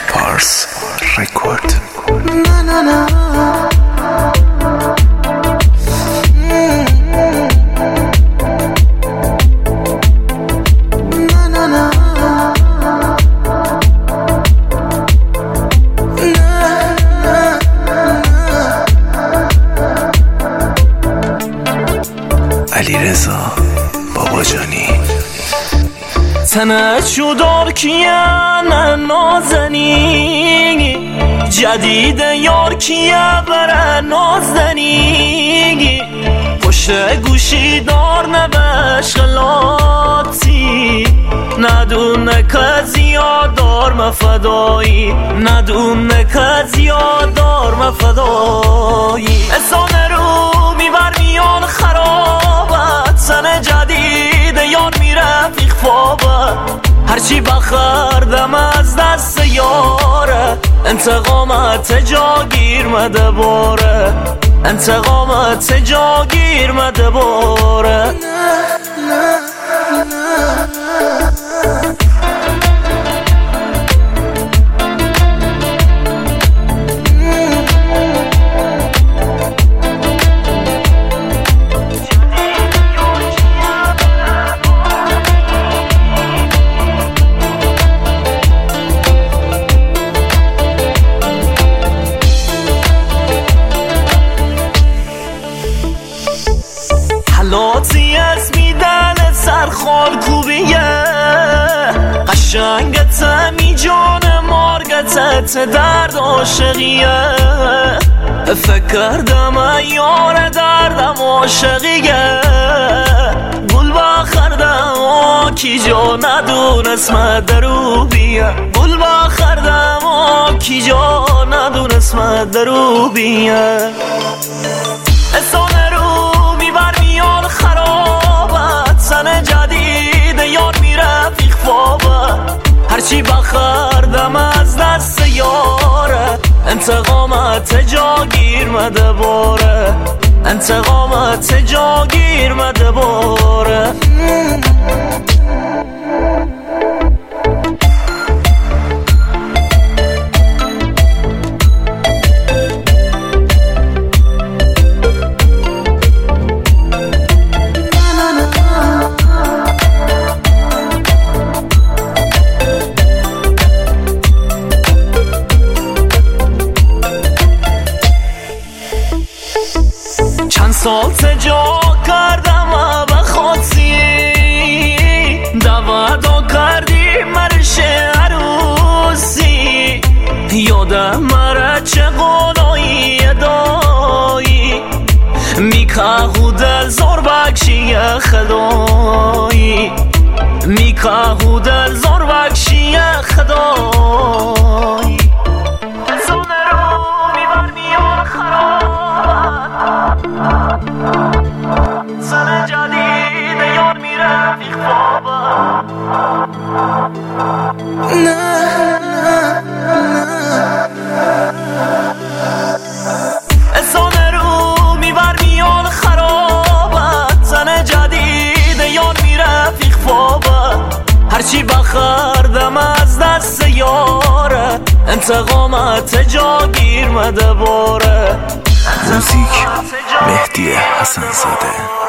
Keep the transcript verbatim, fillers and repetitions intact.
پارس رکورد. نه نه نه علیرضا باباجانی. تنت شدار کیه نازنی، جدید یار کیه بره نازنی، پشت گوشی دار نبش غلاتی، ندونه که زیاد دار مفدایی، ندونه که زیاد دار مفدایی. احسان رو میبر میان خرابت، سن جدید یار میره پیخ فابت، هرچی بخردم از دست یاره، انتقامت جاگیر مده باره، انتقامت جاگیر مده باره. نه نه نه حالاتی از میدن سرخال کوبیه، قشنگت می جان مارگتت درد عاشقیه، فکر کردم یار دردم عاشقیه، گل بخردم آکی جا ندونست مدروبیه، گل بخردم آکی جا ندونست مدروبیه. احسان رو میبر میان خرابت، سن جدید یار میره پیخ فابت، هرچی بخردم از دست یاره، انتقامت جاگیر مده باره، انتقامت جاگیر مده باره. چند سال سجا کردم و خودسی، دعوتا کردی مرش عروسی، یادم مره چه قولایی دایی، میکهو دل زور بکشی خدایی، میکهو دل زور بکشی خدایی. سن جدید یار میره پیخ فابت، نه نه احسان رو میبر میان خرابت، سن جدید یار میره پیخ فابت، هرچی بخردم از دست یاره، انتقامت جاگیر مده باره. موزیک مهدی حسن زاده.